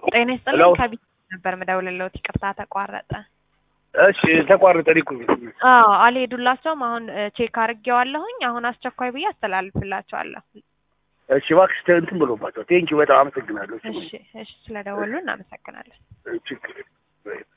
ጤና ይስጥልኝ ከቢት ነበር መደውልልዎት ይቅርታ ተቋረጠ እሺ ተቋረጠ ሊኩ አልሄዱላቸውም አሁን ቼክ አድርጌዋለሁኝ አሁን አስቸኳይ ብዬ አስተላልፍላቸዋለሁ እሺ እባክሽ እንትን ብሎባቸው ቴንኪው በጣም አመሰግናለሁ እሺ ስለደወሉ እናመሰግናለን ችግር